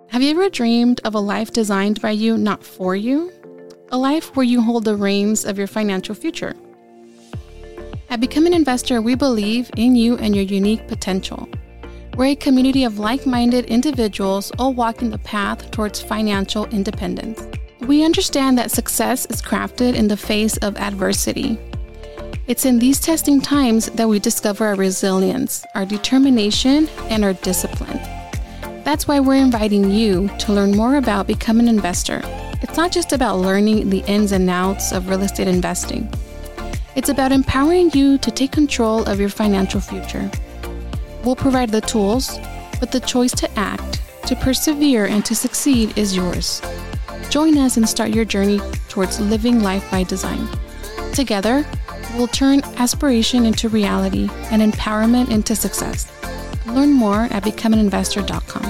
Have you ever dreamed of a life designed by you, not for you? A life where you hold the reins of your financial future. At Become an Investor, we believe in you and your unique potential. We're a community of like-minded individuals all walking the path towards financial independence. We understand that success is crafted in the face of adversity. It's in these testing times that we discover our resilience, our determination, and our discipline. That's why we're inviting you to learn more about Become an Investor. It's not just about learning the ins and outs of real estate investing. It's about empowering you to take control of your financial future. We'll provide the tools, but the choice to act, to persevere, and to succeed is yours. Join us and start your journey towards living life by design. Together, we'll turn aspiration into reality and empowerment into success. Learn more at becomeaninvestor.com.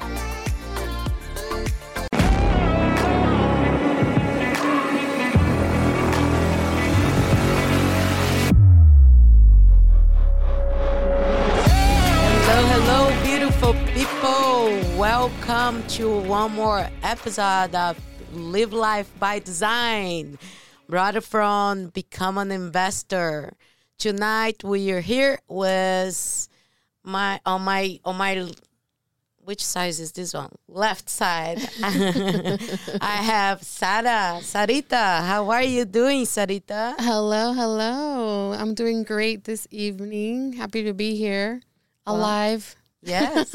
Hello, beautiful people. Welcome to one more episode of Live Life by Design, brought from Become an Investor. Tonight we are here with which size is this one? Left side. I have Sarita. How are you doing, Sarita? Hello. I'm doing great this evening. Happy to be here, alive. Yes.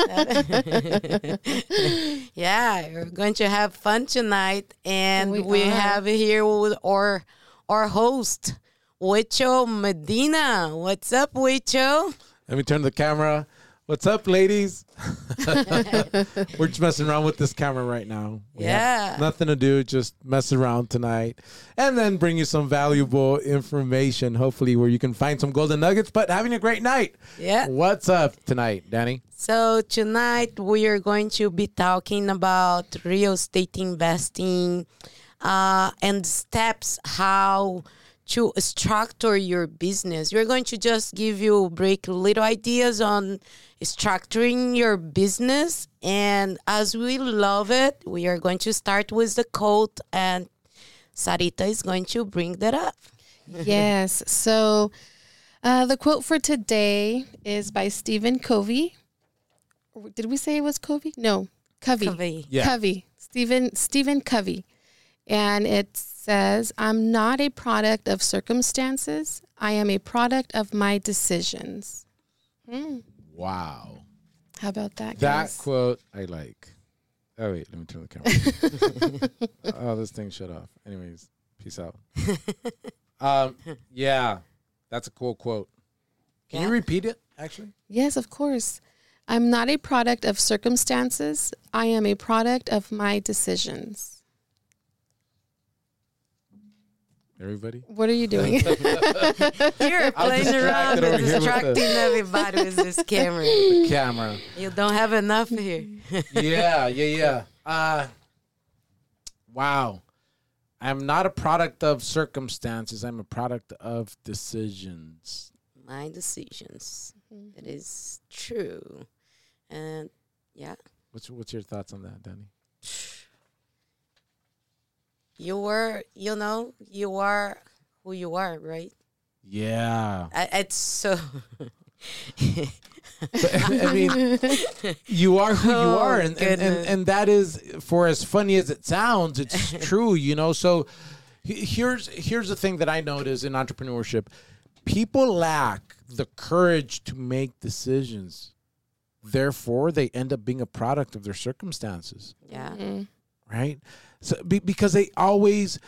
Yeah, we're going to have fun tonight. And we have here with our host, Huicho Medina. What's up, Huicho? Let me turn the camera. What's up, ladies? We're just messing around with this camera right now. We have nothing to do, just mess around tonight. And then bring you some valuable information, hopefully, where you can find some golden nuggets, but having a great night. Yeah. What's up tonight, Danny? So tonight we are going to be talking about real estate investing and steps how to structure your business. We're going to just break little ideas on structuring your business. And as we love it, we are going to start with the quote, and Sarita is going to bring that up. Yes. So the quote for today is by Stephen Covey. Did we say it was Covey? No, Covey. Yeah. Covey. Stephen Covey. And it says, I'm not a product of circumstances. I am a product of my decisions. Wow. How about that, guys? That quote I like. Oh, wait, let me turn the camera. Oh, this thing shut off. Anyways, peace out. Yeah, that's a cool quote. Can you repeat it, actually? Yes, of course. I'm not a product of circumstances. I am a product of my decisions. Everybody? What are you doing? You're playing around and distracting everybody with this camera. The camera. You don't have enough here. Yeah. Wow. I'm not a product of circumstances. I'm a product of decisions. My decisions. That is true. And yeah. What's your thoughts on that, Danny? You are who you are, right? Yeah. It's so... I mean, you are who you are. And that is, for as funny as it sounds, it's true, So here's the thing that I notice in entrepreneurship. People lack the courage to make decisions. Therefore, they end up being a product of their circumstances. Yeah. Mm-hmm. Right? So because they always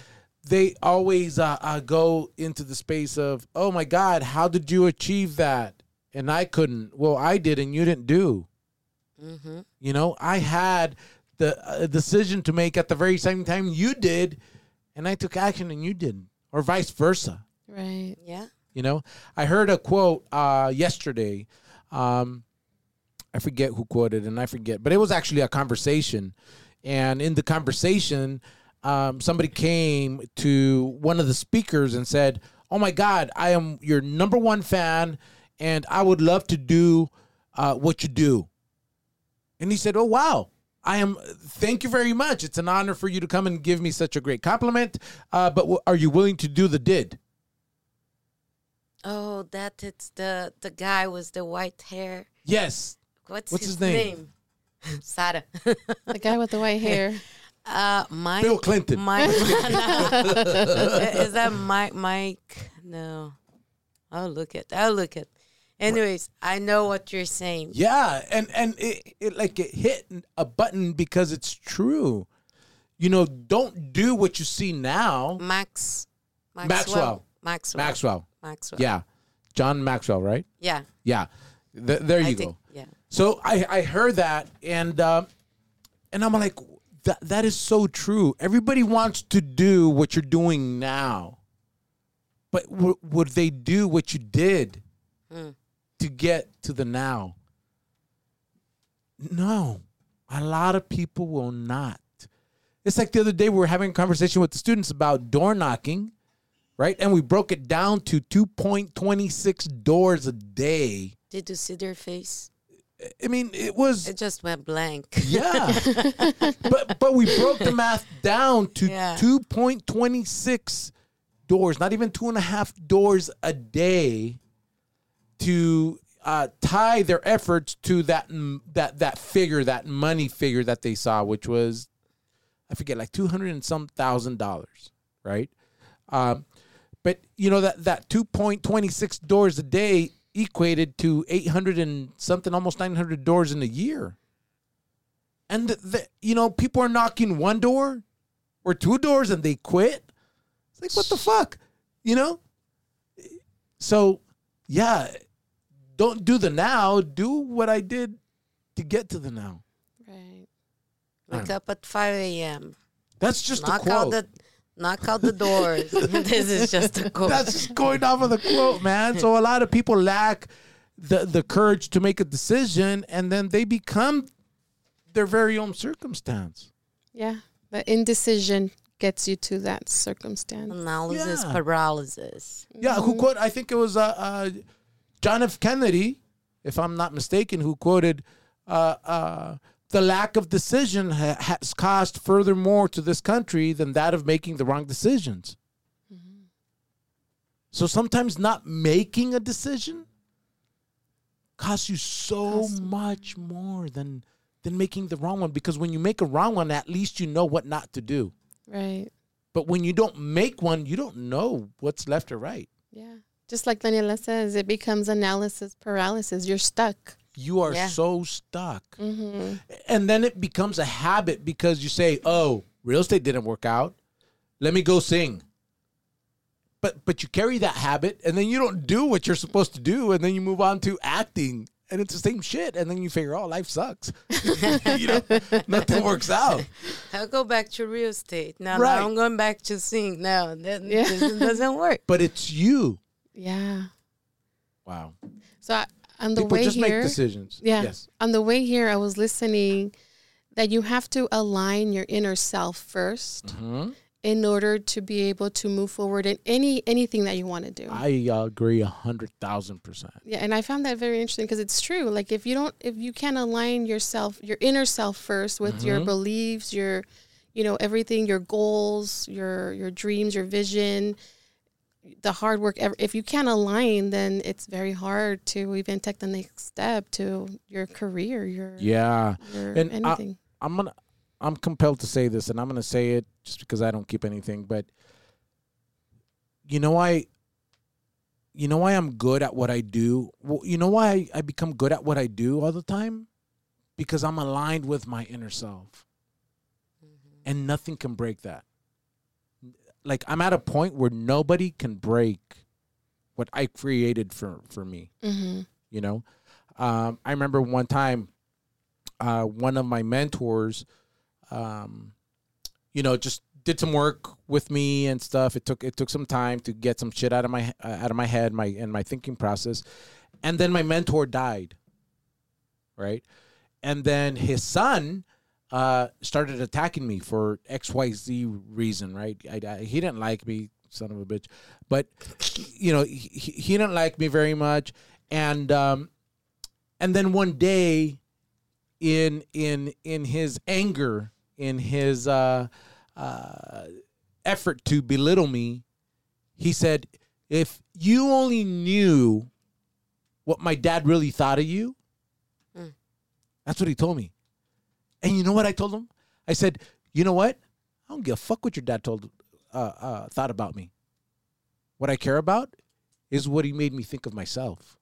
go into the space of, oh my God, how did you achieve that? And I couldn't. Well, I did, and you didn't do. Mm-hmm. I had the decision to make at the very same time you did, and I took action and you didn't, or vice versa. Right. Yeah. I heard a quote yesterday. I forget who quoted, but it was actually a conversation. And in the conversation, somebody came to one of the speakers and said, oh, my God, I am your number one fan, and I would love to do what you do. And he said, oh, wow, Thank you very much. It's an honor for you to come and give me such a great compliment. But are you willing to do the did? Oh, it's the guy with the white hair. Yes. What's his name? Sarah. The guy with the white hair. Bill Clinton. Is that Mike? No. I'll look at. Anyways, I know what you're saying. Yeah, and it hit a button because it's true. You know, don't do what you see now. Maxwell. Yeah, John Maxwell, right? Yeah. Yeah. There you go. Yeah. So I heard that, and I'm like, that is so true. Everybody wants to do what you're doing now, but would they do what you did to get to the now? No, a lot of people will not. It's like the other day we were having a conversation with the students about door knocking, right? And we broke it down to 2.26 doors a day. Did you see their face? I mean, it just went blank. Yeah. but we broke the math down to 2.26 doors, not even 2.5 doors a day, to tie their efforts to that figure, that money figure that they saw, which was, I forget, like $200 and some $1,000, right? But you know that 2.26 doors a day equated to 800 and something, almost 900 doors in a year. And you know, people are knocking one door or two doors and they quit. It's like, what the fuck, you know? So yeah, don't do the now. Do what I did to get to the now. Right. Wake up at 5 a.m. That's just a quote. Knock out the doors. This is just a quote. That's just going off of the quote, man. So a lot of people lack the courage to make a decision, and then they become their very own circumstance. Yeah. The indecision gets you to that circumstance. Analysis paralysis. Yeah, who quote? I think it was John F. Kennedy, if I'm not mistaken, who quoted, the lack of decision has cost furthermore to this country than that of making the wrong decisions. Mm-hmm. So sometimes not making a decision costs you so much more than making the wrong one. Because when you make a wrong one, at least you know what not to do. Right. But when you don't make one, you don't know what's left or right. Yeah. Just like Daniela says, it becomes analysis paralysis. You're stuck. You are so stuck. Mm-hmm. And then it becomes a habit because you say, oh, real estate didn't work out. Let me go sing. But you carry that habit and then you don't do what you're supposed to do. And then you move on to acting and it's the same shit. And then you figure, oh, life sucks. You know, nothing works out. I'll go back to real estate. Now I'm going back to sing. No, this doesn't work. But it's you. Yeah. Wow. So on the People way just here, make decisions. Yeah. Yes. On the way here, I was listening that you have to align your inner self first in order to be able to move forward in anything that you want to do. I agree 100,000%. Yeah, and I found that very interesting because it's true. Like if you can't align yourself, your inner self first with your beliefs, your, you know, everything, your goals, your dreams, your vision, the hard work, if you can't align, then it's very hard to even take the next step to your career, your and anything. I'm compelled to say this, and I'm gonna say it just because I don't keep anything, but you know why I'm good at what I do? Well, you know why I become good at what I do all the time? Because I'm aligned with my inner self. And nothing can break that. Like, I'm at a point where nobody can break what I created for me. Mm-hmm. You know? I remember one time, one of my mentors, you know, just did some work with me and stuff. It took some time to get some shit out of my head, my thinking process. And then my mentor died. Right? And then his son started attacking me for XYZ reason, right? He didn't like me, son of a bitch. But, you know, he didn't like me very much. And then one day in his anger, in his effort to belittle me, he said, if you only knew what my dad really thought of you, that's what he told me. And you know what I told him? I said, you know what? I don't give a fuck what your dad thought about me. What I care about is what he made me think of myself.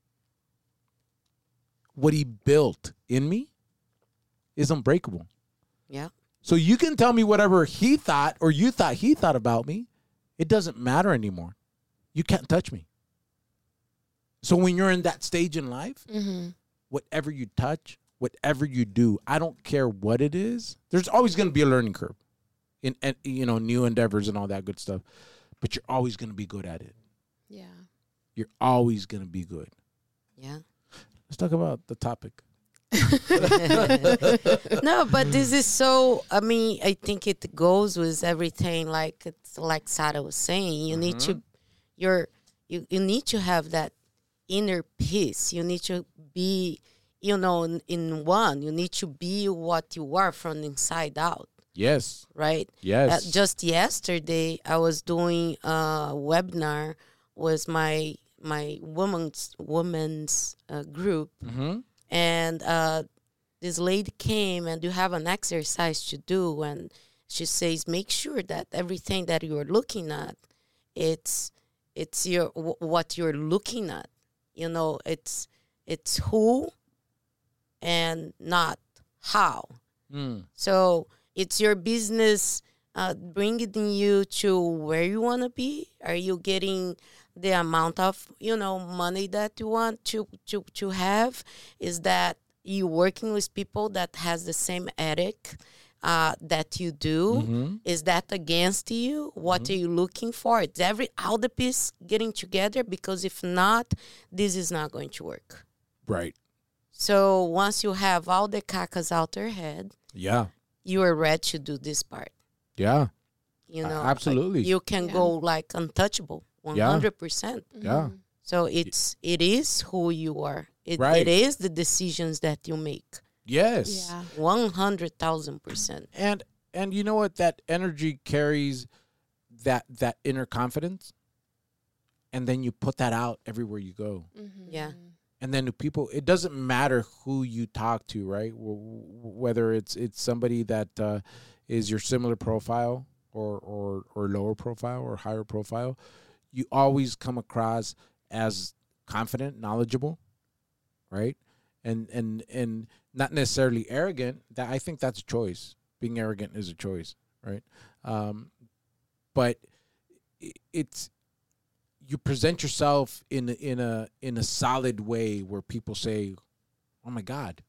What he built in me is unbreakable. Yeah. So you can tell me whatever he thought or you thought he thought about me. It doesn't matter anymore. You can't touch me. So when you're in that stage in life, whatever you touch, whatever you do, I don't care what it is. There's always going to be a learning curve in new endeavors and all that good stuff. But you're always going to be good at it. Yeah. You're always going to be good. Yeah. Let's talk about the topic. No, but this is so, I mean, I think it goes with everything. Like it's like Sara was saying, you need to, you need to have that inner peace. You need to be, in one. You need to be what you are from the inside out. Yes. Right? Yes. Just yesterday, I was doing a webinar with my women's group. And this lady came and you have an exercise to do. And she says, make sure that everything that you're looking at, it's what you're looking at. It's who and not how. So it's your business bringing you to where you want to be. Are you getting the amount of money that you want to have? Is that you working with people that has the same ethic that you do? Is that against you? What are you looking for? It's all the piece getting together, because if not, this is not going to work. Right. So once you have all the cacas out your head, you are ready to do this part. Yeah. Absolutely. Like you can go like untouchable. 100%. Yeah. So it is who you are. It is the decisions that you make. Yes. Yeah. 100,000%. And you know what? That energy carries that inner confidence, and then you put that out everywhere you go. Yeah. And then people, it doesn't matter who you talk to, right? Whether it's somebody that is your similar profile or lower profile or higher profile, you always come across as confident, knowledgeable, right? And not necessarily arrogant. That I think that's a choice. Being arrogant is a choice, right? But it's you present yourself in a solid way where people say, "Oh my God,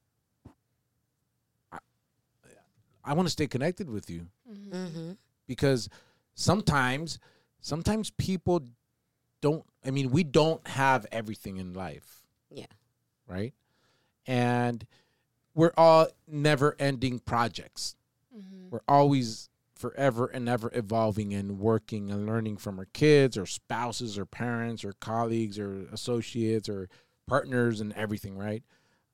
I want to stay connected with you," because sometimes people don't. I mean, we don't have everything in life. Yeah. Right. And we're all never-ending projects. We're always forever and ever evolving and working and learning from our kids or spouses or parents or colleagues or associates or partners and everything, right?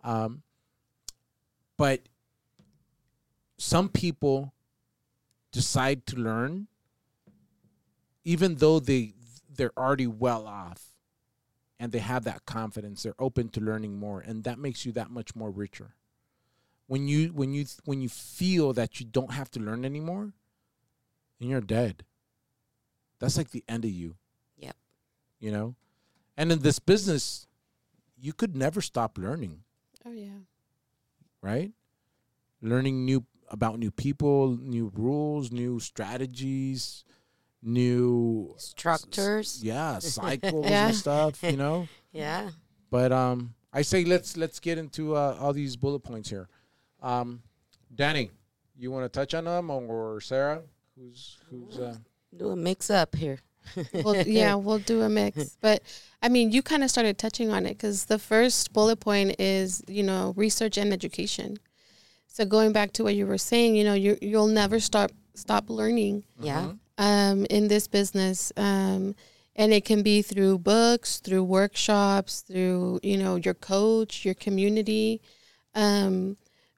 But some people decide to learn even though they're already well off and they have that confidence. They're open to learning more, and that makes you that much more richer. When you feel that you don't have to learn anymore, then you're dead. That's like the end of you. Yep. And in this business, you could never stop learning. Oh yeah. Right? Learning about new people, new rules, new strategies, new structures. Cycles and stuff, Yeah. But I say let's get into all these bullet points here. Danny, you want to touch on them, or Sarah, who's do a mix up here? Well, we'll do a mix. But I mean, you kind of started touching on it because the first bullet point is, research and education. So going back to what you were saying, you'll never stop learning. Yeah. In this business, and it can be through books, through workshops, through your coach, your community.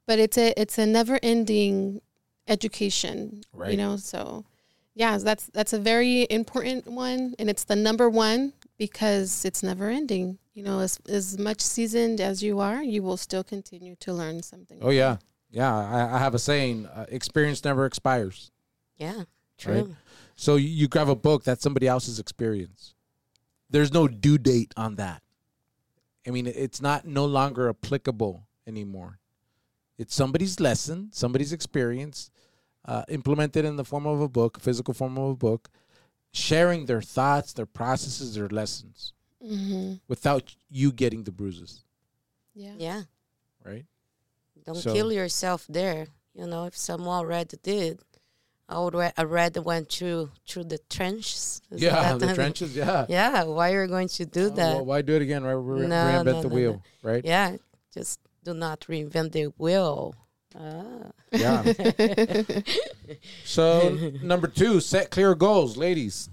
but it's a never ending education, Right. so yeah, that's a very important one, and it's the number one because it's never ending. As much seasoned as you are, you will still continue to learn something. Oh yeah, yeah. I have a saying: experience never expires. Yeah, true. Right. So you grab a book that's somebody else's experience. There's no due date on that. I mean, it's no longer applicable anymore. It's somebody's lesson, somebody's experience, implemented in the form of a book, physical form of a book, sharing their thoughts, their processes, their lessons, without you getting the bruises. Yeah. Yeah. Right. Don't So- kill yourself there. If someone already did, I read went through the trenches. Is Yeah, that the trenches. Yeah. Yeah, why are you going to do that? Well, why do it again? Right? No, Reinvent the no. wheel. Right. Yeah, just do not reinvent the wheel. Yeah. So number 2, set clear goals, ladies.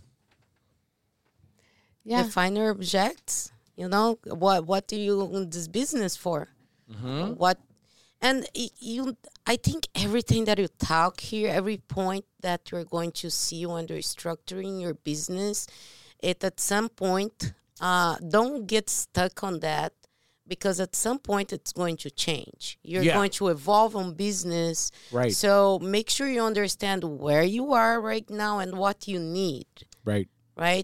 Yeah. Define your objects. What do you in this business for? What, and I think everything that you talk here, every point that you're going to see when you're structuring your business, at some point, don't get stuck on that, because at some point it's going to change. You're Yeah. going to evolve on business. Right. So make sure you understand where you are right now and what you need. Right. Right?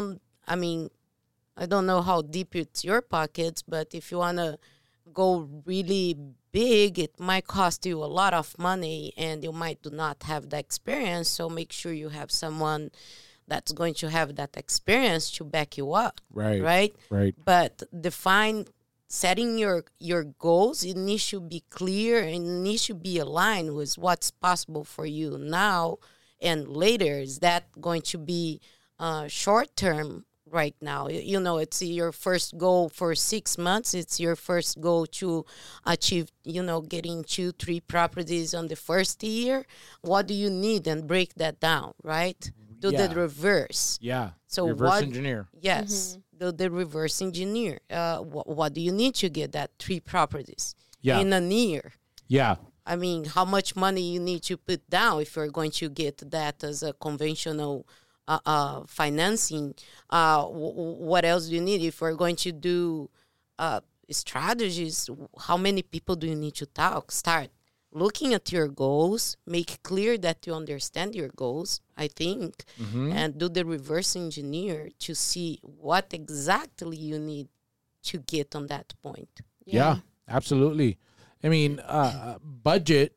I don't know how deep it's your pockets, but if you want to go really big, it might cost you a lot of money and you might do not have the experience. So make sure you have someone that's going to have that experience to back you up. Right. Right? Right. But setting your goals, it needs to be clear and it needs to be aligned with what's possible for you now and later. Is that going to be short term right now? It's your first goal for 6 months. It's your first goal to achieve, getting 2-3 properties on the first year. What do you need? And break that down, right? Do Yeah. the reverse. Yeah. So reverse engineer. Yes, the reverse engineer. What do you need to get that 3 properties Yeah. in a year? Yeah. How much money you need to put down if you're going to get that as a conventional financing? What else do you need if we're going to do strategies? How many people do you need to start looking at your goals, make clear that you understand your goals, I think, and do the reverse engineer to see what exactly you need to get on that point. Yeah, absolutely. I mean, budget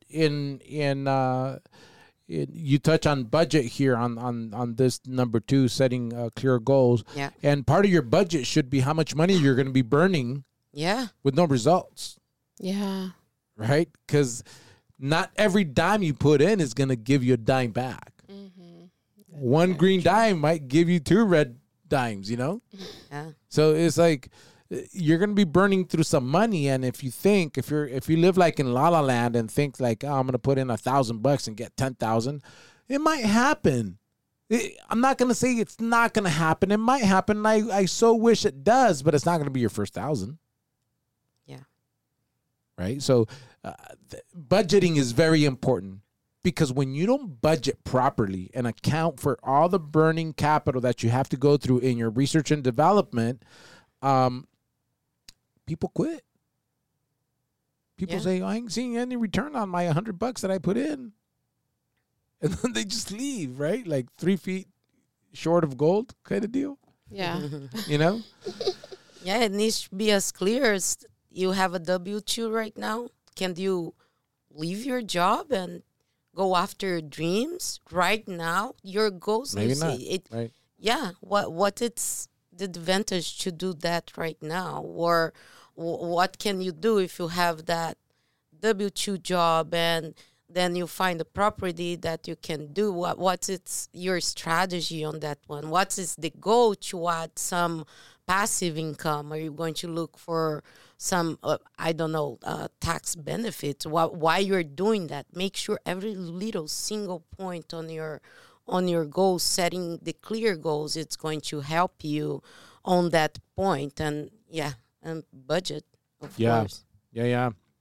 you touch on budget here on this number 2, setting clear goals. Yeah. And part of your budget should be how much money you're going to be burning Yeah. with no results, Yeah. right? Because not every dime you put in is going to give you a dime back. One green dime might give you 2 red dimes, Yeah. So it's like you're going to be burning through some money. And if you live like in La La Land and think like, I'm going to put in $1,000 and get 10,000, it might happen. I'm not going to say it's not going to happen. It might happen. I so wish it does, but it's not going to be your first 1,000. Yeah. Right. So budgeting is very important, because when you don't budget properly and account for all the burning capital that you have to go through in your research and development, people quit. People Yeah. say, I ain't seeing any return on my $100 that I put in. And then they just leave, right? Like 3 feet short of gold kind of deal, Yeah. you know? Yeah, it needs to be as clear as you have a W-2 right now. Can you leave your job and go after your dreams right now? Your goals. Maybe you not, see, right? Yeah. What it's the advantage to do that right now? Or what can you do if you have that W-2 job and then you find a property that you can do? What's your strategy on that one? What is the goal to add some passive income? Are you going to look for some, tax benefits? Why you're doing that? Make sure every little single point on your goals, setting the clear goals, it's going to help you on that point. And budget, of course. Yeah.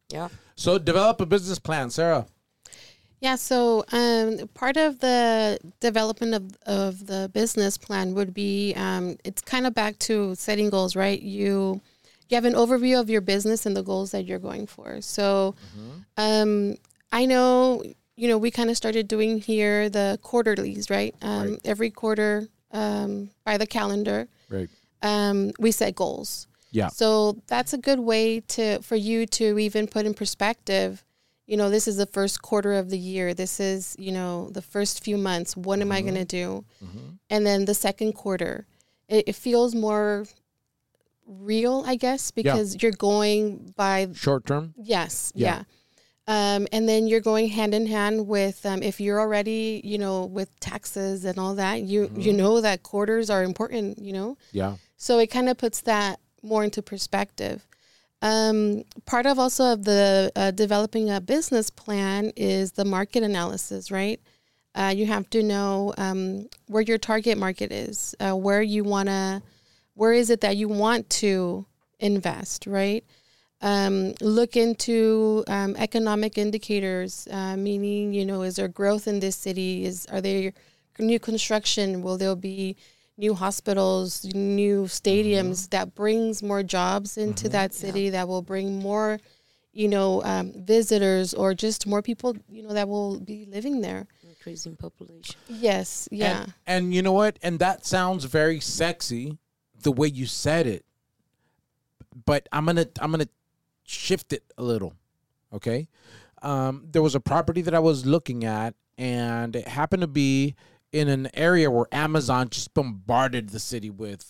Yeah. So develop a business plan, Sarah. Yeah, so part of the development of the business plan would be it's kind of back to setting goals, right? You have an overview of your business and the goals that you're going for. So I know, we kind of started doing here the quarterlies, right? Right. Every quarter by the calendar, Right. we set goals. Yeah. So that's a good way for you to even put in perspective, this is the first quarter of the year. This is, the first few months. What am I going to do? And then the second quarter, it feels more real, I guess, because you're going by short term. Yes. Yeah. And then you're going hand in hand with, if you're already, with taxes and all that, you know that quarters are important, Yeah. So it kind of puts that more into perspective. Part of also of the developing a business plan is the market analysis, right? You have to know where your target market is, where is it that you want to invest, right? Look into economic indicators, meaning, is there growth in this city? Are there new construction? Will there be new hospitals, new stadiums that brings more jobs into that city, that will bring more, visitors or just more people, that will be living there. Increasing population. Yes. Yeah. And you know what? And that sounds very sexy, the way you said it. But I'm gonna shift it a little. Okay. There was a property that I was looking at, and it happened to be in an area where Amazon just bombarded the city with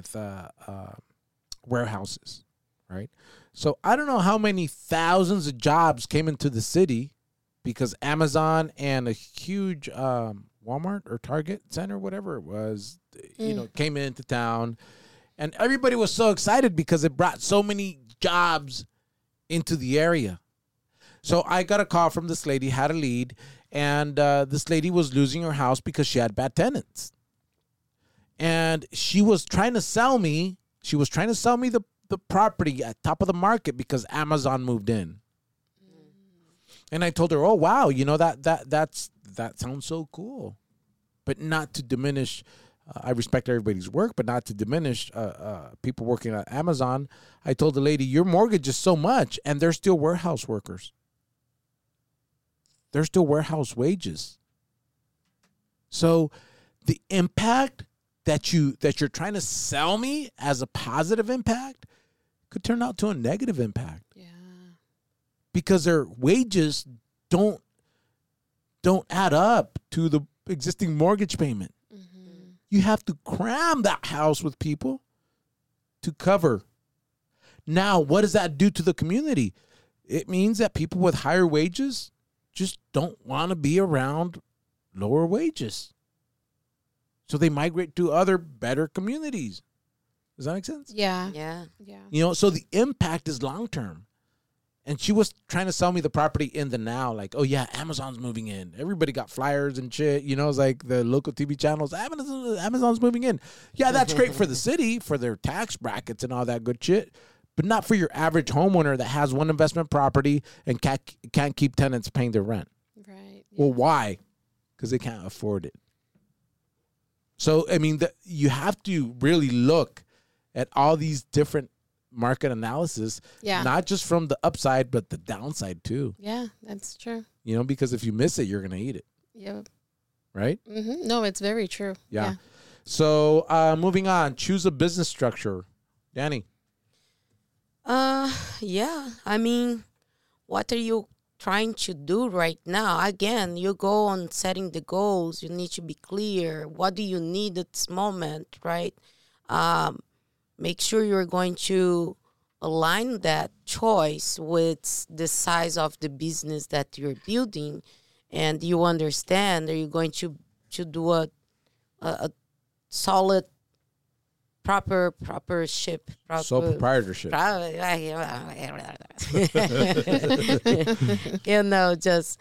warehouses, right? So I don't know how many thousands of jobs came into the city because Amazon and a huge Walmart or Target center, whatever it was, came into town. And everybody was so excited because it brought so many jobs into the area. So I got a call from this lady, had a lead, and this lady was losing her house because she had bad tenants. And she was trying to sell me the property at top of the market because Amazon moved in. And I told her, "Oh wow, that sounds so cool." But not to diminish I respect everybody's work, but not to diminish people working at Amazon. I told the lady, your mortgage is so much, and they're still warehouse workers. They're still warehouse wages. So the impact that you're trying to sell me as a positive impact could turn out to a negative impact. Yeah. Because their wages don't add up to the existing mortgage payment. You have to cram that house with people to cover. Now, what does that do to the community? It means that people with higher wages just don't want to be around lower wages. So they migrate to other better communities. Does that make sense? Yeah. Yeah. So the impact is long term. And she was trying to sell me the property in the now, like, oh yeah, Amazon's moving in. Everybody got flyers and shit. It's like the local TV channels. Amazon's moving in. Yeah, that's great for the city, for their tax brackets and all that good shit, but not for your average homeowner that has one investment property and can't keep tenants paying their rent. Right. Yeah. Well, why? Because they can't afford it. So, I mean, you have to really look at all these different market analysis, not just from the upside, but the downside too. Yeah, that's true. Because if you miss it, you're going to eat it. Yep. Right? Mm-hmm. No, it's very true. Yeah. So moving on, choose a business structure. Danny. Yeah. I mean, what are you trying to do right now? Again, you go on setting the goals. You need to be clear. What do you need at this moment, right? Make sure you're going to align that choice with the size of the business that you're building, and you understand, are you going to do a solid, proper ship, sole proprietorship. Just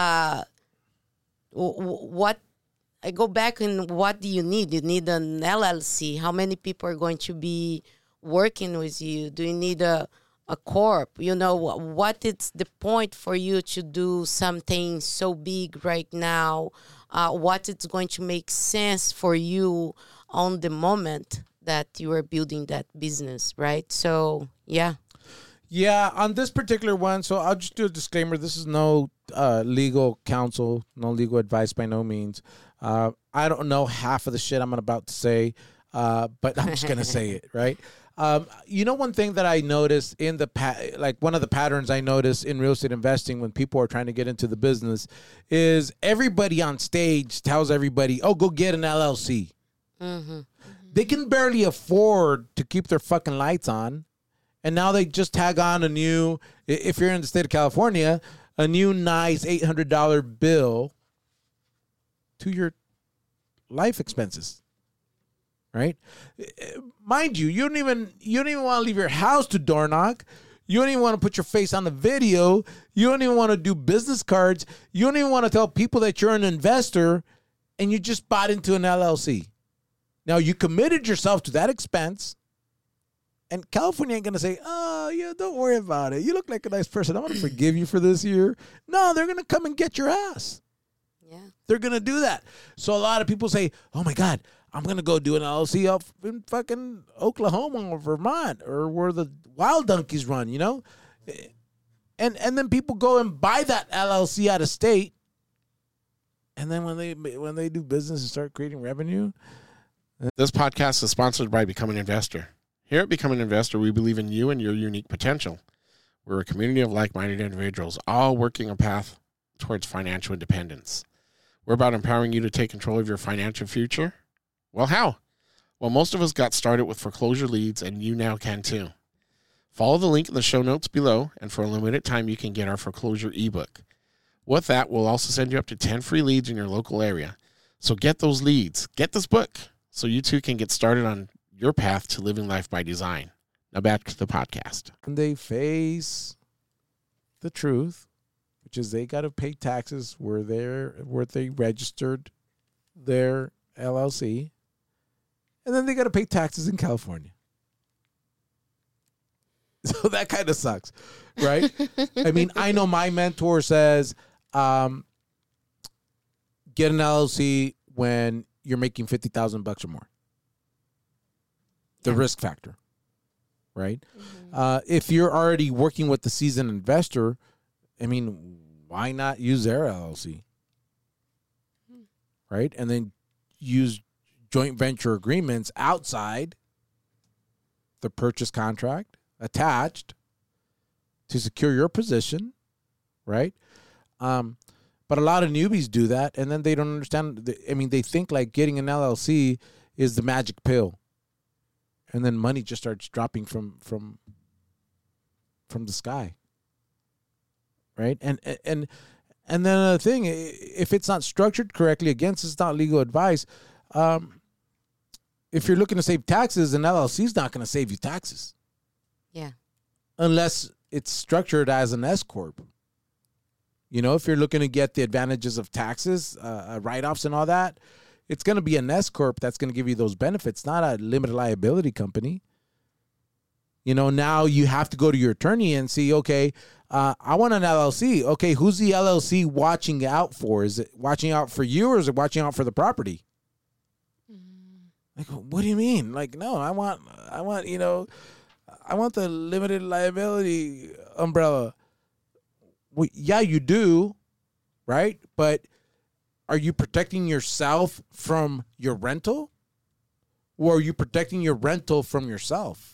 what. I go back and what do you need? You need an LLC. How many people are going to be working with you? Do you need a a corp? You know, what is the point for you to do something so big right now? What is going to make sense for you on the moment that you are building that business, right? So, yeah. Yeah, on this particular one, so I'll just do a disclaimer. This is no legal counsel, no legal advice by no means. I don't know half of the shit I'm about to say, but I'm just going to say it, right? You know, one thing that I noticed in like one of the patterns I noticed in real estate investing when people are trying to get into the business is everybody on stage tells everybody, oh, go get an LLC. Mm-hmm. They can barely afford to keep their fucking lights on. And now they just tag on a new, if you're in the state of California, a new nice $800 bill to your life expenses, right? Mind you, you don't even want to leave your house to door knock. You don't even want to put your face on the video. You don't even want to do business cards. You don't even want to tell people that you're an investor and you just bought into an LLC. Now, you committed yourself to that expense. And California ain't going to say, oh, yeah, don't worry about it. You look like a nice person. I'm going to forgive you for this year. No, they're going to come and get your ass. Yeah. They're going to do that. So a lot of people say, oh, my God, I'm going to go do an LLC up in fucking Oklahoma or Vermont or where the wild donkeys run, you know? And then people go and buy that LLC out of state. And then when they do business and start creating revenue. This podcast is sponsored by Become an Investor. Here at Become an Investor, we believe in you and your unique potential. We're a community of like-minded individuals, all working a path towards financial independence. We're about empowering you to take control of your financial future. Well, how? Well, most of us got started with foreclosure leads, and you now can too. Follow the link in the show notes below, and for a limited time, you can get our foreclosure ebook. With that, we'll also send you up to 10 free leads in your local area. So get those leads. Get this book so you too can get started on your path to living life by design. Now back to the podcast. And they face the truth, which is they got to pay taxes where they registered their LLC, and then they got to pay taxes in California. So that kind of sucks, right? I mean, I know my mentor says, get an LLC when you're making $50,000 or more. The risk factor, right? Mm-hmm. If you're already working with the seasoned investor, I mean, why not use their LLC, right? And then use joint venture agreements outside the purchase contract attached to secure your position, right? But a lot of newbies do that, and then they don't understand. I mean, they think like getting an LLC is the magic pill. And then money just starts dropping from the sky, right? And then another thing, if it's not structured correctly, again, it's not legal advice. If you're looking to save taxes, an LLC is not going to save you taxes. Yeah. Unless it's structured as an S corp. You know, if you're looking to get the advantages of taxes, write-offs, and all that. It's going to be an S corp that's going to give you those benefits, not a limited liability company. You know, now you have to go to your attorney and see, okay, I want an LLC. Okay, who's the LLC watching out for? Is it watching out for you or is it watching out for the property? Like, what do you mean? Like, no, I want, you know, I want the limited liability umbrella. Well, yeah, you do, right? But are you protecting yourself from your rental? Or are you protecting your rental from yourself?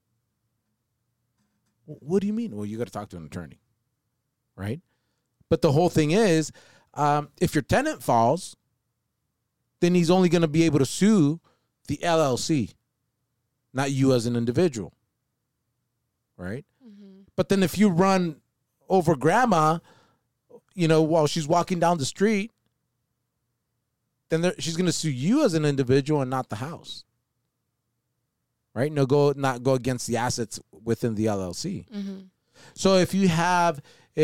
What do you mean? Well, you got to talk to an attorney, right? But the whole thing is, if your tenant falls, then he's only going to be able to sue the LLC, not you as an individual, right? Mm-hmm. But then if you run over grandma, you know, while she's walking down the street, then she's going to sue you as an individual and not the house, right? Not go against the assets within the LLC. Mm-hmm. So if you have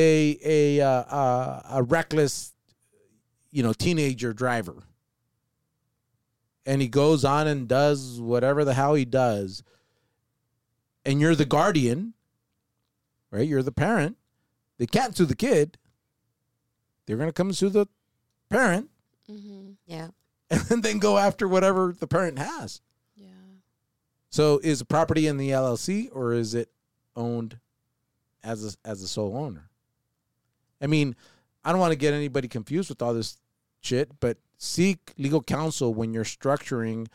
a reckless, you know, teenager driver, and he goes on and does whatever the hell he does, and you're the guardian, right? You're the parent. They can't sue the kid. They're going to come and sue the parent Yeah. and then go after whatever the parent has. Yeah. So is the property in the LLC or is it owned as a sole owner? I mean, I don't want to get anybody confused with all this shit, but seek legal counsel when you're structuring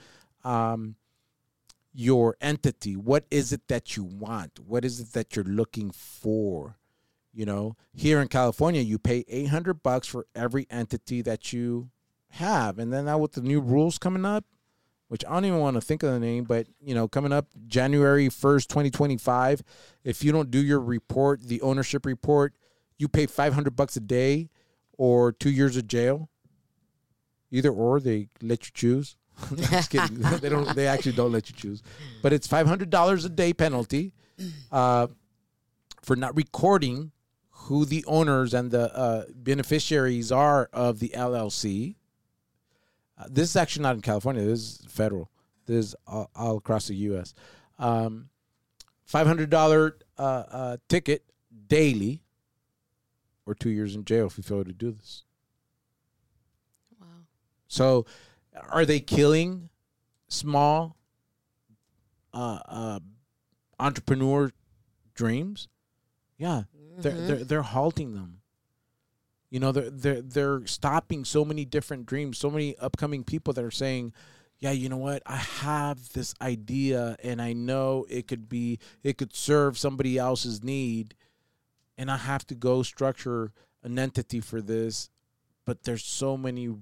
your entity. What is it that you want? What is it that you're looking for? You know, here in California, you pay $800 for every entity that you have. And then now with the new rules coming up, which I don't even want to think of the name, but, you know, coming up January 1st, 2025, if you don't do your report, the ownership report, you pay $500 a day or 2 years of jail. Either or, they let you choose. Just kidding. They actually don't let you choose. But it's $500 a day penalty for not recording who the owners and the beneficiaries are of the LLC. This is actually not in California. This is federal. This is all across the U.S. $500 ticket daily or 2 years in jail if you fail to do this. Wow. So are they killing small entrepreneur dreams? Yeah, they're halting them. You know, they're stopping so many different dreams, so many upcoming people that are saying, yeah, you know what? I have this idea and I know it could serve somebody else's need, and I have to go structure an entity for this, but there's so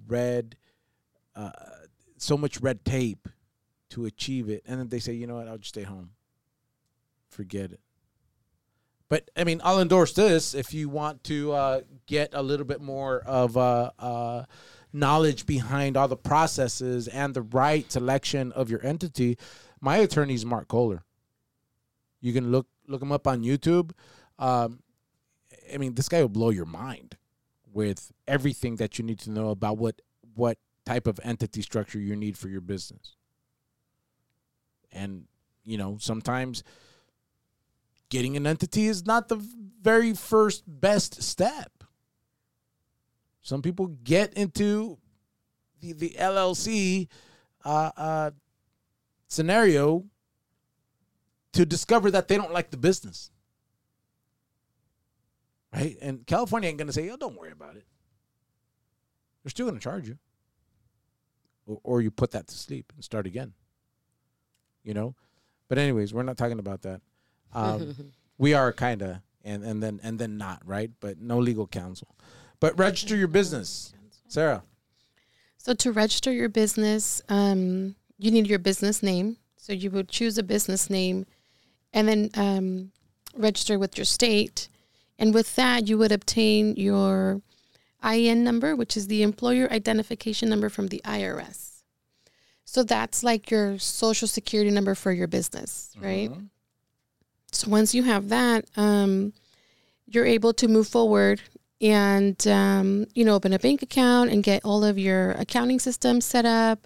much red tape to achieve it. And then they say, you know what? I'll just stay home. Forget it. But, I mean, I'll endorse this if you want to get a little bit more of knowledge behind all the processes and the right selection of your entity. My attorney is Mark Kohler. You can look him up on YouTube. I mean, this guy will blow your mind with everything that you need to know about what type of entity structure you need for your business. And, you know, sometimes getting an entity is not the very first best step. Some people get into the LLC scenario to discover that they don't like the business. Right? And California ain't going to say, oh, don't worry about it. They're still going to charge you. Or you put that to sleep and start again. You know? But anyways, we're not talking about that. We are kind of, and then not, right? But no legal counsel. But register your business. Sarah. So to register your business, you need your business name. So you would choose a business name and then register with your state. And with that, you would obtain your IN number, which is the employer identification number from the IRS. So that's like your social security number for your business, right? Mm-hmm. So once you have that, you're able to move forward and, open a bank account and get all of your accounting systems set up.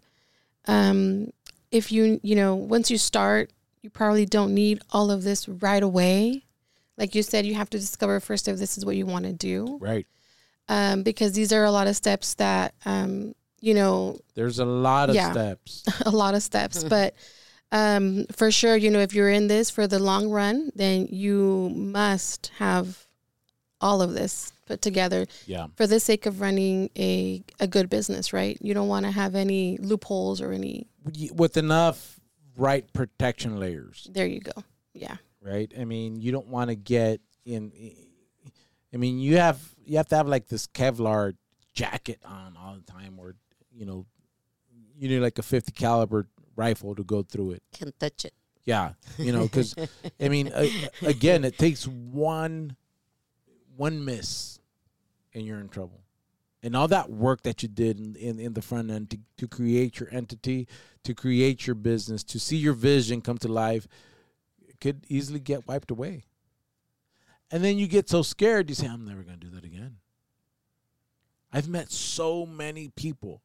If once you start, you probably don't need all of this right away. Like you said, you have to discover first if this is what you want to do. Right. Because these are a lot of steps that, there's a lot of steps. A lot of steps. But for sure, if you're in this for the long run, then you must have all of this put together for the sake of running a good business, right? You don't want to have any loopholes or any... With enough right protection layers. There you go. Yeah. Right? I mean, you don't want to get in... I mean, you have to have like this Kevlar jacket on all the time where, you need like a 50 caliber rifle to go through it. Can't touch it. Yeah. Because, I mean, again, it takes one miss and you're in trouble. And all that work that you did in the front end to create your entity, to create your business, to see your vision come to life, could easily get wiped away. And then you get so scared, you say, I'm never going to do that again. I've met so many people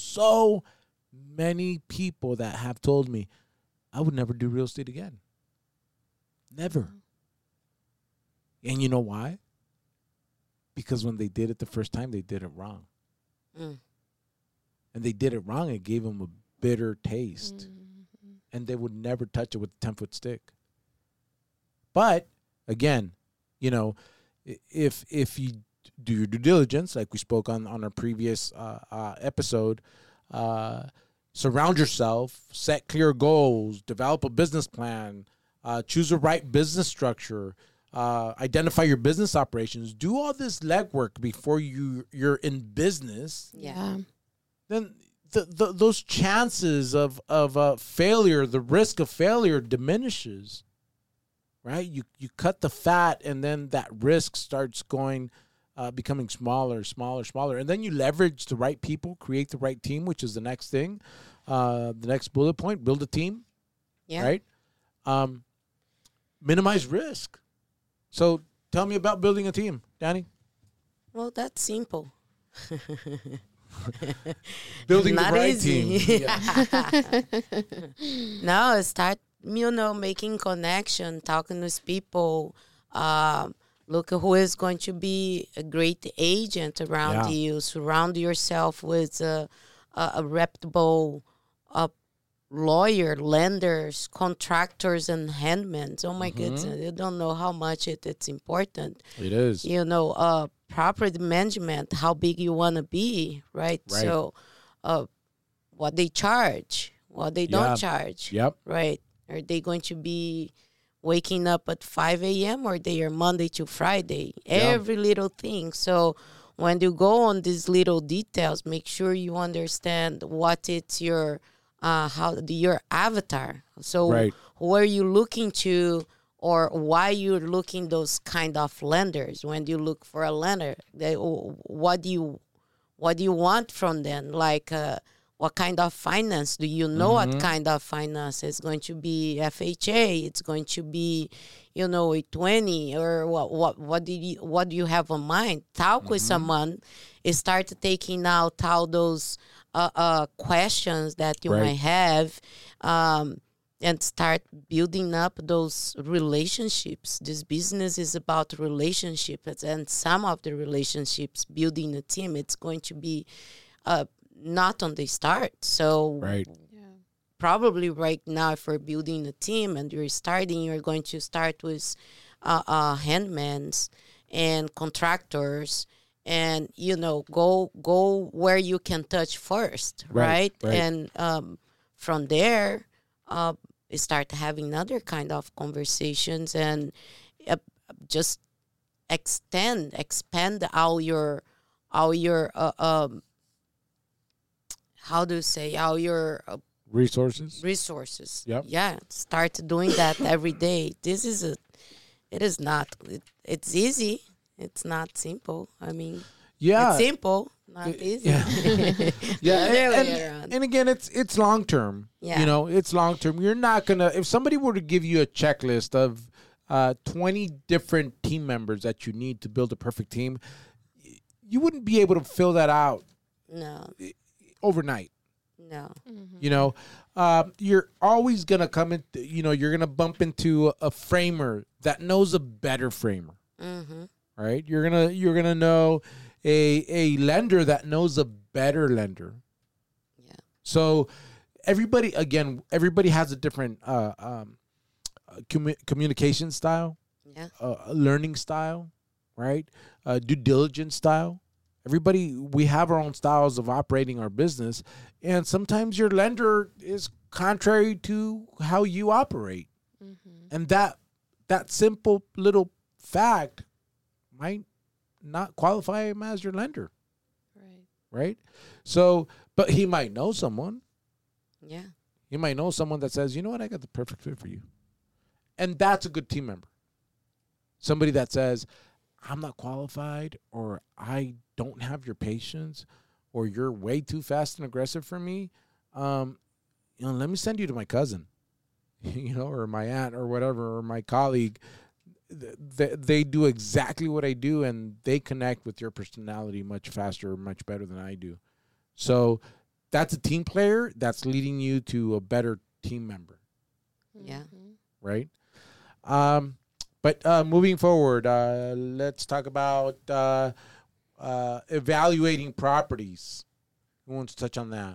that have told me, I would never do real estate again. Never. And you know why? Because when they did it the first time, they did it wrong. Mm. And they did it wrong. It gave them a bitter taste. Mm-hmm. And they would never touch it with a 10-foot stick. But, again, you know, if you do your due diligence, like we spoke on our previous episode, surround yourself, set clear goals, develop a business plan, choose the right business structure, identify your business operations, do all this legwork before you're in business. Yeah. Then those chances of failure, the risk of failure diminishes. Right? You cut the fat, and then that risk starts becoming smaller, and then you leverage the right people, create the right team, which is the next thing. The next bullet point: build a team. Yeah. Right. Minimize risk. So tell me about building a team, Danny. Well, that's simple. Building Not the right easy. team. Yeah. No, start, making connection, talking with people. Look who is going to be a great agent around you. Surround yourself with a reputable lawyer, lenders, contractors, and handmans. Oh, my goodness. You don't know how much it's important. It is. Property management, how big you want to be, right? So what they charge, what they don't charge. Yep. Right? Are they going to be waking up at 5 a.m. or they are Monday to Friday? Every little thing. So when you go on these little details, make sure you understand what it's your avatar. So who are you looking to, or why you're looking those kind of lenders? When you look for a lender, what do you want from them? Like what kind of finance? Do you know what kind of finance? It's going to be FHA. It's going to be, a 20, or what do you have in mind? Talk with someone. Start taking out all those questions that you might have, and start building up those relationships. This business is about relationships, and some of the relationships, building a team, it's going to be not on the start. So probably right now, if we're building a team and you're starting, you're going to start with handmans and contractors, and go where you can touch first, right? And from there, start having other kind of conversations, and just expand all your how do you say, all your resources. Yep. Yeah, start doing that every day. It's easy. It's not simple. I mean, it's simple, not easy. And again, it's long term. Yeah. It's long term. You're not gonna, if somebody were to give you a checklist of 20 different team members that you need to build a perfect team, you wouldn't be able to fill that out. No. Overnight. No. You're always gonna come in. You're gonna bump into a framer that knows a better framer. Right? You're gonna know a lender that knows a better lender. Yeah. So everybody has a different communication style, learning style, right? Due diligence style. We have our own styles of operating our business, and sometimes your lender is contrary to how you operate. And that simple little fact might not qualify him as your lender. Right? So, but he might know someone. Yeah. He might know someone that says, you know what, I got the perfect fit for you. And that's a good team member. Somebody that says, I'm not qualified, or I don't have your patience, or you're way too fast and aggressive for me. Let me send you to my cousin, or my aunt or whatever, or my colleague. They do exactly what I do, and they connect with your personality much faster, much better than I do. So that's a team player that's leading you to a better team member. Yeah. Right? But moving forward, let's talk about evaluating properties. Who wants to touch on that?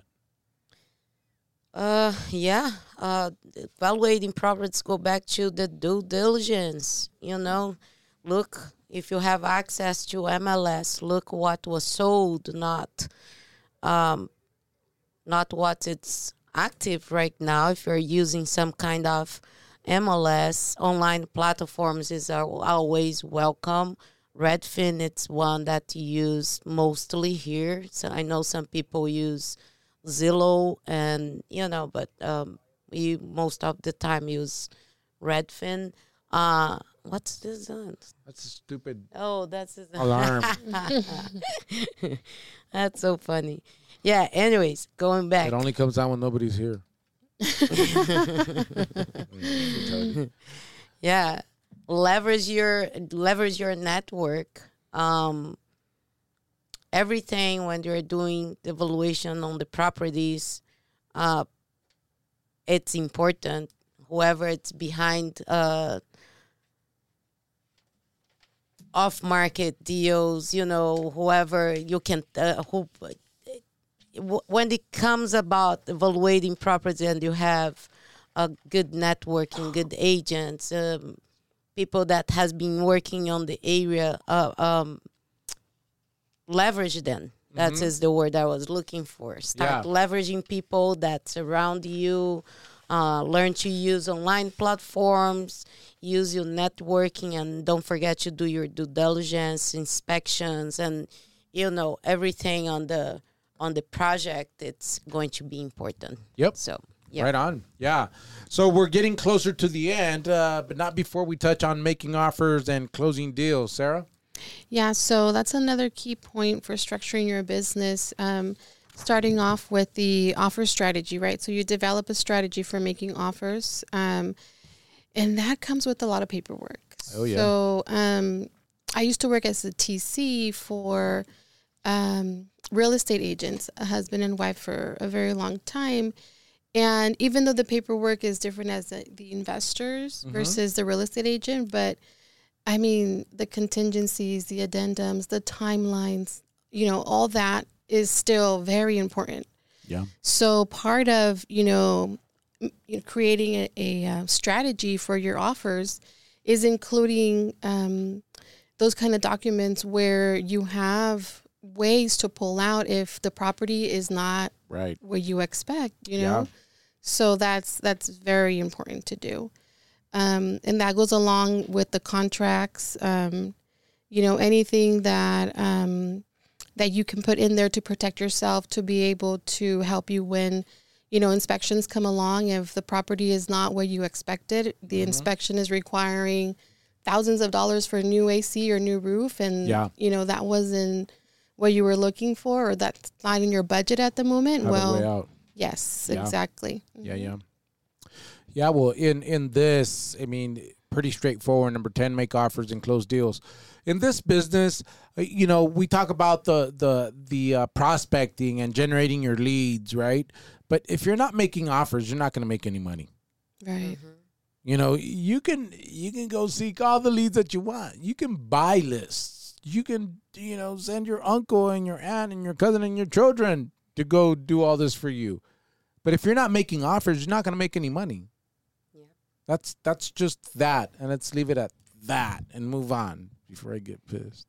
Yeah. Evaluating properties go back to the due diligence. Look, if you have access to MLS, look what was sold, not what it's active right now. If you're using some kind of MLS, online platforms is always welcome. Redfin, it's one that you use mostly here. So I know some people use Zillow, and but we most of the time use Redfin. What's this? That's a stupid That's alarm. That's so funny. Yeah. Anyways, going back. It only comes out when nobody's here. Yeah. Leverage your network. Everything when you're doing the evaluation on the properties, it's important. Whoever it's behind off-market deals, whoever you can, when it comes about evaluating property and you have a good networking, good agents, people that has been working on the area, leverage them. That is the word I was looking for. Start leveraging people that surround you. Learn to use online platforms. Use your networking, and don't forget to do your due diligence, inspections, and everything on the project. It's going to be important. Yep. So. Yep. Right on. Yeah. So we're getting closer to the end, but not before we touch on making offers and closing deals. Sarah? Yeah, so that's another key point for structuring your business. Starting off with the offer strategy, right? So you develop a strategy for making offers, and that comes with a lot of paperwork. Oh, yeah. So I used to work as a TC for real estate agents, a husband and wife, for a very long time. And even though the paperwork is different as the investors versus the real estate agent, but I mean, the contingencies, the addendums, the timelines, all that is still very important. Yeah. So part of, creating a strategy for your offers is including those kind of documents where you have ways to pull out if the property is not right what you expect, Yeah. So that's very important to do. And that goes along with the contracts, anything that you can put in there to protect yourself, to be able to help you when, inspections come along. If the property is not what you expected, the inspection is requiring thousands of dollars for a new AC or new roof, and, that wasn't what you were looking for, or that's not in your budget at the moment. Have a way out. Yes, Yeah. exactly. Yeah. Yeah, well, in this, I mean, pretty straightforward. Number 10, make offers and close deals. In this business, we talk about the prospecting and generating your leads, right? But if you're not making offers, you're not going to make any money. Right. You can go seek all the leads that you want. You can buy lists. You can, send your uncle and your aunt and your cousin and your children to go do all this for you. But if you're not making offers, you're not going to make any money. That's just that, and let's leave it at that and move on before I get pissed.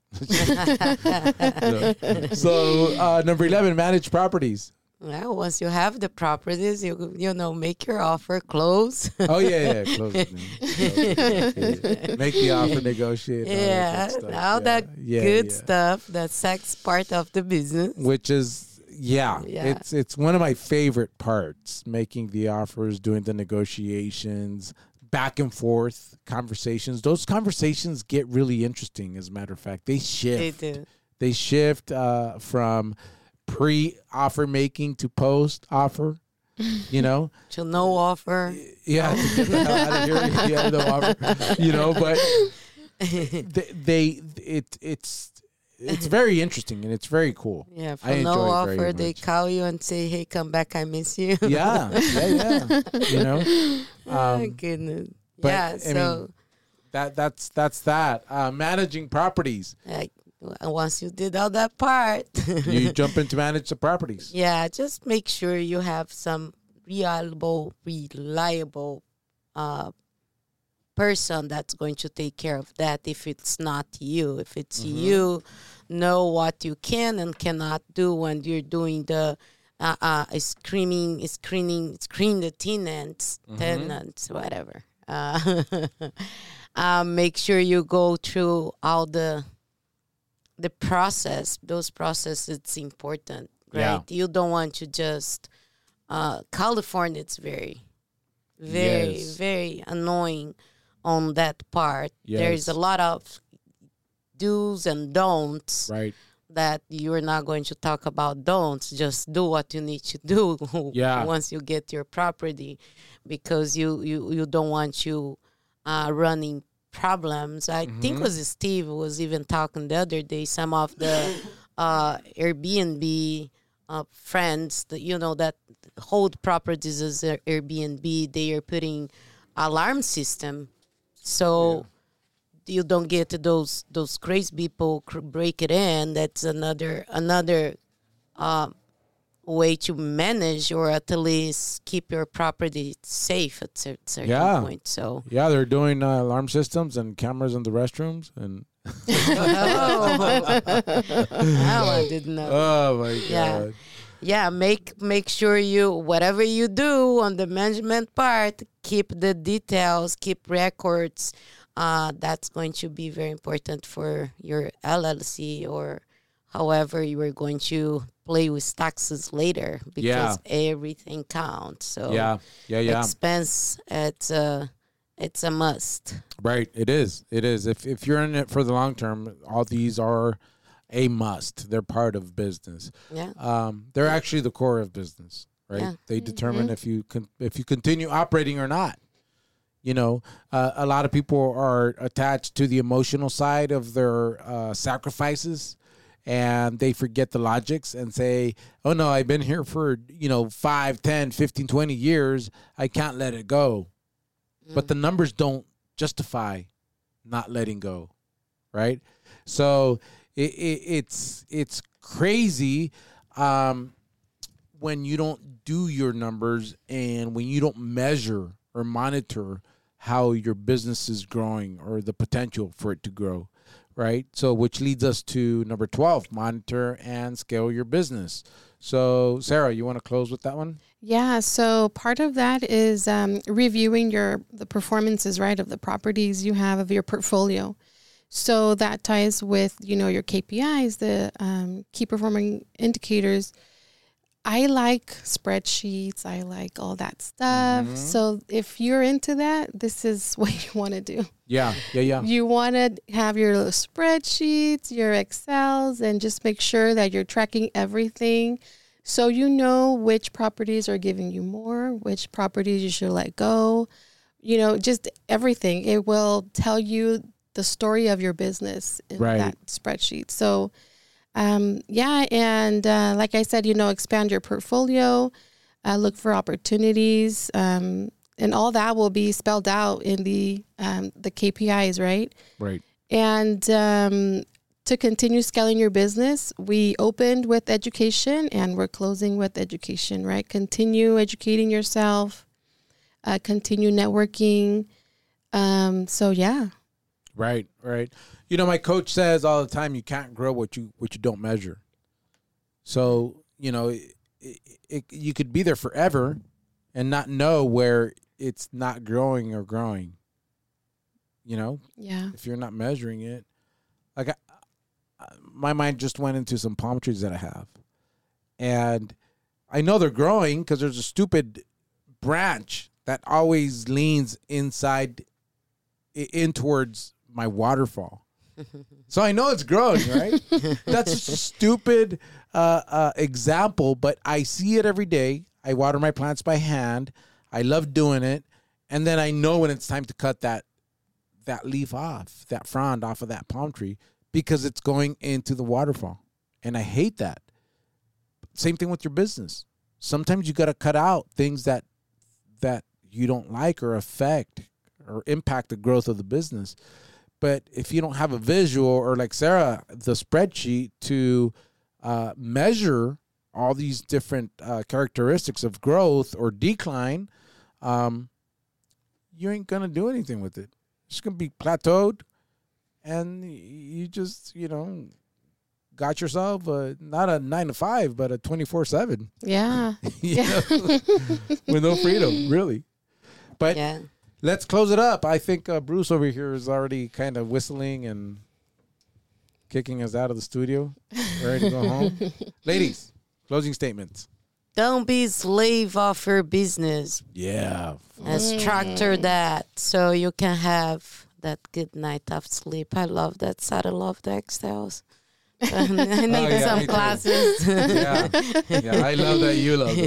So number 11, manage properties. Well, once you have the properties, you make your offer, close. Oh yeah, close it. Make the offer, negotiate. All that good stuff. That sex part of the business, which is. Yeah, it's one of my favorite parts, making the offers, doing the negotiations, back and forth conversations. Those conversations get really interesting, as a matter of fact. They shift. They do. They shift from pre-offer making to post-offer, To no offer. Yeah, to get the hell out of here. Yeah, no offer. But it's very interesting and it's very cool. Yeah, for no offer, they call you and say, "Hey, come back, I miss you." Yeah. Oh, goodness. But, That's that. Managing properties. Like, once you did all that part, You jump into manage the properties. yeah, just make sure you have some reliable person that's going to take care of that. If it's not you, if it's you, know what you can and cannot do when you're doing the screen the tenants, whatever. Make sure you go through all the process. Those processes, it's important, right? Yeah. You don't want to just California. It's very, Yes. very annoying on that part. Yes. There's a lot of do's and don'ts Right. that you're not going to talk about. Don'ts. Just do what you need to do. Yeah. Once you get your property, because you don't want you running problems. I think it was Steve was even talking the other day. Some of the Airbnb friends that hold properties as their Airbnb, they are putting alarm system, so you don't get those crazy people break it in. That's another way to manage, or at least keep your property safe at certain point. So Yeah, they're doing alarm systems and cameras in the restrooms and. I didn't know. Oh my Yeah. God. Yeah, make sure you, whatever you do on the management part, keep the details, keep records. That's going to be very important for your LLC, or however you are going to play with taxes later, because everything counts. So Yeah. expense, it's a must. Right. It is. If you're in it for the long term, all these are a must. They're part of business. Yeah. They're actually the core of business, right? Yeah. They determine if you continue operating or not. A lot of people are attached to the emotional side of their sacrifices, and they forget the logics and say, oh no, I've been here for 5, 10, 15, 20 years. I can't let it go. But the numbers don't justify not letting go, right? So it's crazy when you don't do your numbers, and when you don't measure or monitor how your business is growing or the potential for it to grow, right? So which leads us to number 12, monitor and scale your business. So Sarah, you want to close with that one? Yeah, so part of that is reviewing the performances, right, of the properties you have of your portfolio. So that ties with, your KPIs, the key performing indicators. I like spreadsheets. I like all that stuff. So if you're into that, this is what you want to do. Yeah. You want to have your little spreadsheets, your Excels, and just make sure that you're tracking everything. So you know which properties are giving you more, which properties you should let go, just everything. It will tell you the story of your business in that spreadsheet. So, and like I said, expand your portfolio, look for opportunities, and all that will be spelled out in the KPIs, right? Right. And to continue scaling your business, we opened with education and we're closing with education, right? Continue educating yourself, continue networking. Right. My coach says all the time, you can't grow what you don't measure. So, you could be there forever and not know where it's not growing or growing. Yeah. If you're not measuring it. Like my mind just went into some palm trees that I have. And I know they're growing because there's a stupid branch that always leans in towards my waterfall. So I know it's growing, right? That's just a stupid example, but I see it every day. I water my plants by hand. I love doing it. And then I know when it's time to cut that leaf off, that frond off of that palm tree, because it's going into the waterfall. And I hate that. Same thing with your business. Sometimes you got to cut out things that you don't like or affect or impact the growth of the business. But if you don't have a visual, or like Sarah, the spreadsheet to measure all these different characteristics of growth or decline, you ain't going to do anything with it. It's going to be plateaued, and you just, got yourself not a 9 to 5, but a 24/7. Yeah. With no freedom, really. But Yeah. let's close it up. I think Bruce over here is already kind of whistling and kicking us out of the studio. Ready to go home. Ladies, closing statements. Don't be a slave of your business. Yeah. Structure that so you can have that good night of sleep. I love that side. I love the Excels. I need some me too. classes. Yeah. I love that you love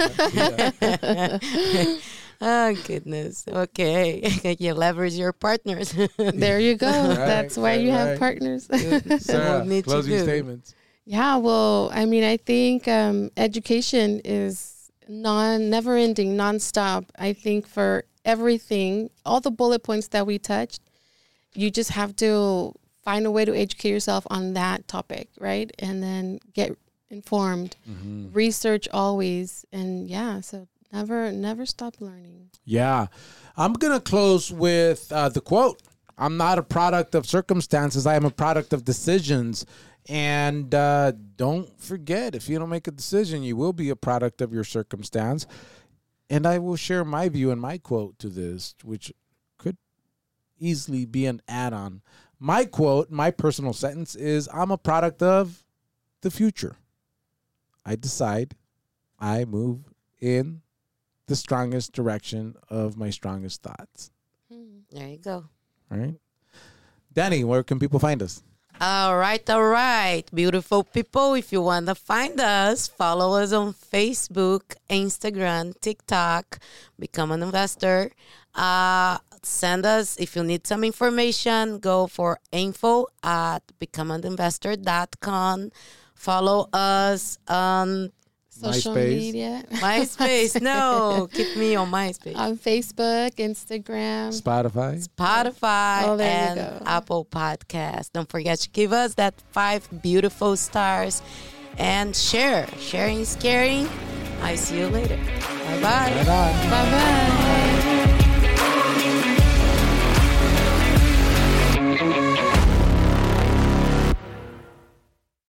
them. Yeah. Oh, goodness. Okay. You leverage your partners. There you go. That's why you have right. partners. Sarah, need to closing do. statements. Yeah, well, I mean, I think education is never ending, nonstop. I think for everything, all the bullet points that we touched, you just have to find a way to educate yourself on that topic, right? And then get informed, research always. And yeah, so never stop learning. Yeah. I'm going to close with the quote. I'm not a product of circumstances. I am a product of decisions. And don't forget, if you don't make a decision, you will be a product of your circumstance. And I will share my view and my quote to this, which could easily be an add-on. My quote, my personal sentence is, I'm a product of the future. I decide, I move in the strongest direction of my strongest thoughts. There you go. All right. Danny, where can people find us? All right. Beautiful people, if you want to find us, follow us on Facebook, Instagram, TikTok, Become an Investor. Send us, if you need some information, go for info@becomeaninvestor.com. Follow us on Social MySpace. media. MySpace. No, keep me on MySpace. On Facebook, Instagram. Spotify. Spotify Oh, there you and go. Apple Podcast. Don't forget to give us that 5 beautiful stars and share. Sharing is caring. I see you later. Bye-bye. Bye-bye. Bye-bye.